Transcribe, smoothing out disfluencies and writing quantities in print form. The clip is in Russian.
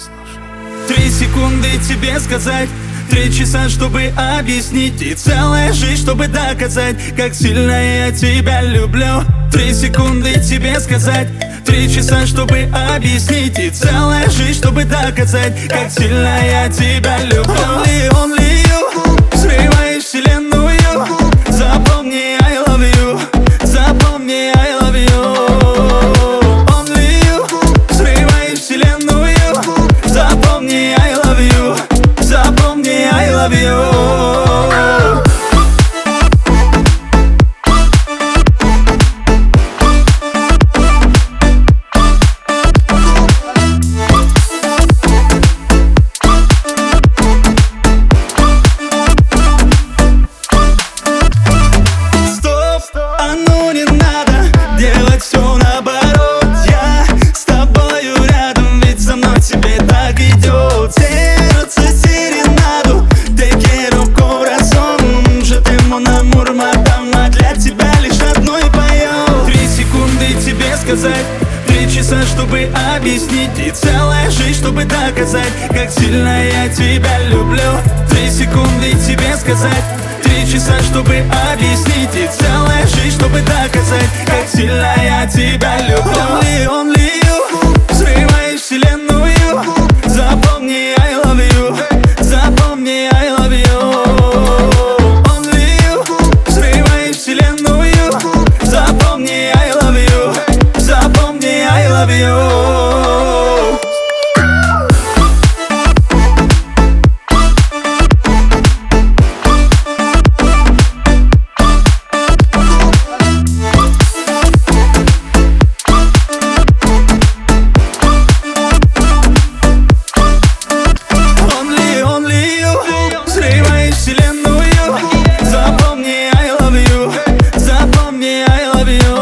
3 секунды тебе сказать, 3 часа, чтобы объяснить, и целая жизнь, чтобы доказать, как сильно я тебя люблю. 3 секунды тебе сказать, 3 часа, чтобы объяснить, и целая жизнь, чтобы доказать, как сильно я тебя люблю. Only you, взрываешь вселенную. Запомни, I love you. Запомни, I love you. Only you, взрываешь вселенную. Запомни, I love you. Запомни, I love you. Сказать 3 часа, чтобы объяснить, и целая жизнь, чтобы доказать, как сильно я тебя люблю. 3 секунды тебе сказать, 3 часа, чтобы объяснить, и целая жизнь, чтобы доказать, как сильно я тебя люблю. Only you, взрываешь вселенную. Запомни, I love you. Запомни, I love you. Only you, взрываешь вселенную. Запомни, I love you. Запомни, I love you. Only you, взрываешь вселенную. Запомни, I love you. Запомни, I love you.